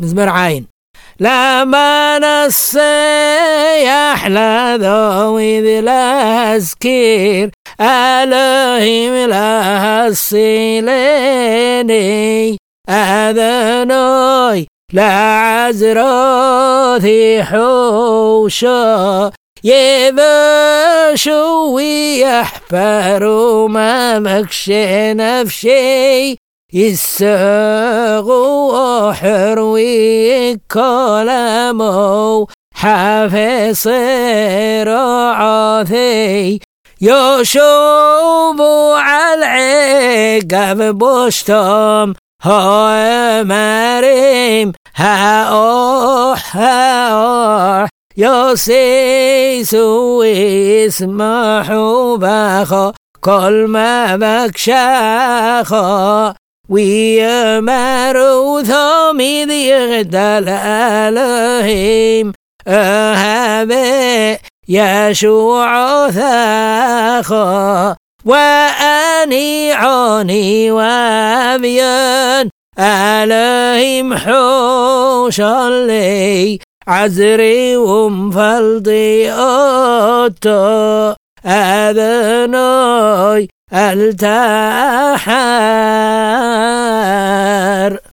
مزمر عين. لما نصيح لذوي الأذكير ألهيم لهالصيليني أذنوي لعزروثي حوشا يذشو ويحفروا ما مكشي نفشي يسغوا حروي كلامو حافظ رعاثي يشوبوا على العقب بوشتم ها مريم ها يسيسوا يسمحوا بخا كل ما بكشاخا ويمروا ثميد يغدل ألهيم أهبي يشوع ثاخا وأني عاني وابيان ألهيم حوش اللي عزري ومفلدي أوتو أذنوي التحار.